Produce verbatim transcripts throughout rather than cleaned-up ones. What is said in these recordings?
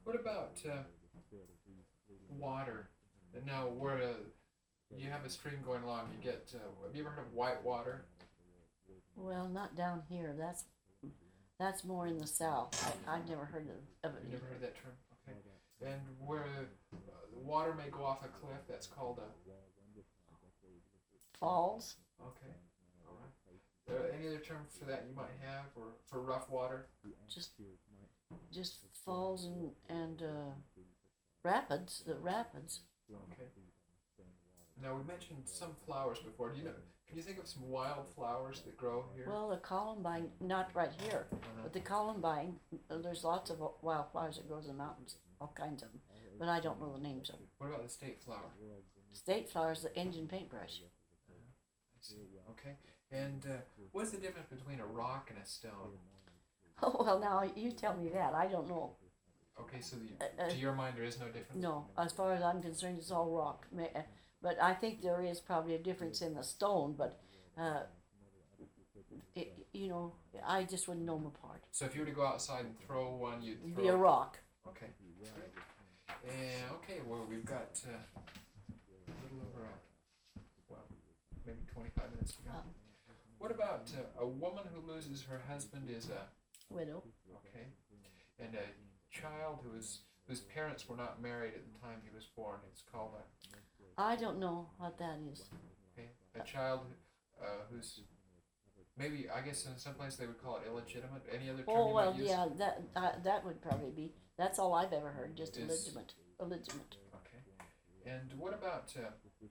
What about uh, water? Now, where uh, you have a stream going along, you get. Uh, have you ever heard of white water? Well, not down here. That's that's more in the south. I, I've never heard of, of it You never heard either. that term? Okay. And where uh, the water may go off a cliff, that's called a. Falls, Okay. All right. Uh, any other term for that you might have, or for rough water? just just falls and and uh, rapids. The rapids. Okay. Now we mentioned some flowers before. Do you know? Can you think of some wild flowers that grow here? Well, the columbine, not right here, Uh-huh. but the columbine. uh, There's lots of wildflowers that grows in the mountains, all kinds of them, but I don't know the names of them. What about the state flower? State flowers, the Indian paintbrush. I see. Okay. And uh, what's the difference between a rock and a stone? Oh well, now you tell me that. I don't know. Okay, so the, Uh, uh, to your mind there is no difference? No, as far as I'm concerned, it's all rock. Ma- uh, But I think there is probably a difference in the stone. But uh, it, you know, I just wouldn't know them apart. So if you were to go outside and throw one, you'd It'd throw be a rock. Okay. Great. And okay, well we've got uh, a little over uh, well maybe twenty-five minutes to go. Um, What about uh, a woman who loses her husband is a Widow. okay, and a child who is whose parents were not married at the time he was born. It's called a I don't know what that is. okay, a child uh, who's maybe I guess in some place they would call it illegitimate. Any other term Oh you well, might use? yeah, that, that that would probably be. That's all I've ever heard. Just Is- illegitimate. Illegitimate. Okay. And what about uh,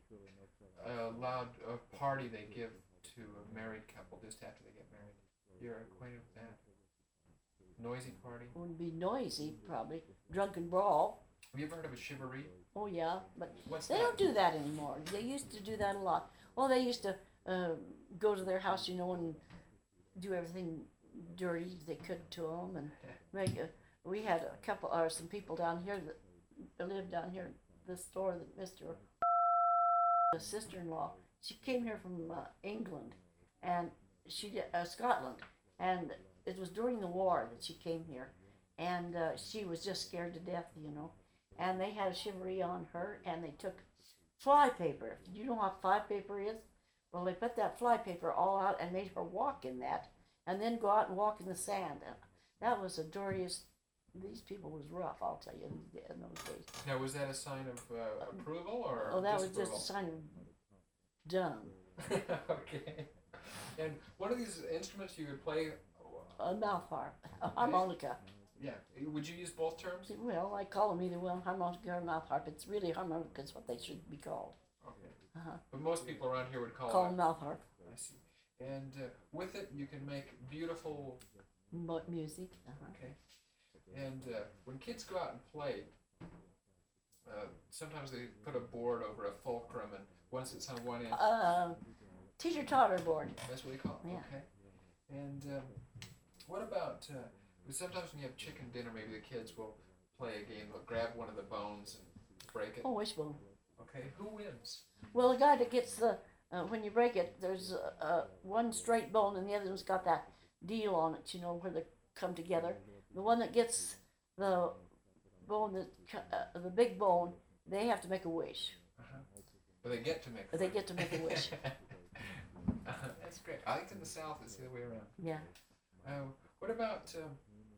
a loud uh, party they give to a married couple just after they get married? You're acquainted with that? Noisy party? Would be noisy, probably. Drunken brawl. Have you ever heard of a shivaree? Oh yeah, but What's they that? don't do that anymore. They used to do that a lot. Well, they used to uh, go to their house, you know, and do everything dirty they could to them, and make. A, we had a couple, or some people down here that lived down here. The store that Mister The sister-in-law, she came here from uh, England, and she did, uh, Scotland, and it was during the war that she came here, and uh, she was just scared to death, you know. And they had a shivaree on her, and they took fly paper. Do you know what fly paper is? Well, they put that fly paper all out and made her walk in that, and then go out and walk in the sand. And that was the dirtiest. These people was rough, I'll tell you, in those days. Now, was that a sign of uh, approval or Oh, that was disapproval? just a sign of dumb. Okay. And one of these instruments you would play, A mouth harp, a harmonica. yeah, would you use both terms? Well, I call them either one, harmonica or mouth harp. It's really harmonica is what they should be called. Okay. Uh-huh. But most people around here would call Call it. them mouth harp. I see. And uh, with it, you can make beautiful. Mu- music. Uh-huh. Okay. And uh, when kids go out and play, uh, sometimes they put a board over a fulcrum, and once it's on one end, Uh, teeter totter board. that's what they call it. Yeah. Okay. And um, what about? Uh, sometimes when you have chicken dinner, maybe the kids will play a game. They'll grab one of the bones and break it. Oh, wishbone. Okay. Who wins? Well, the guy that gets the uh, when you break it, there's uh, uh, one straight bone and the other one's got that deal on it. You know where they come together. The one that gets the bone that co- uh, the big bone, they have to make a wish. Uh-huh. But they get to make. They get to make a wish. uh, that's great. I think in the South it's the other way around. Yeah. Uh, what about um,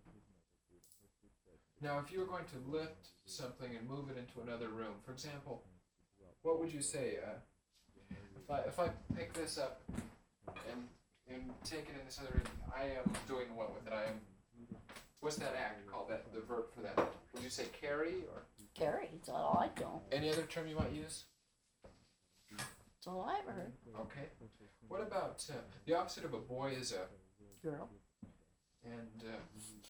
now? If you were going to lift something and move it into another room, for example, what would you say? Uh, if I if I pick this up and and take it in this other room, I am doing what with it? I am. What's that act called? That the verb for that? Would you say carry or Carry. It's all I know. any other term you might use? That's all I ever heard. Okay. What about uh, the opposite of a boy is a Girl. and uh,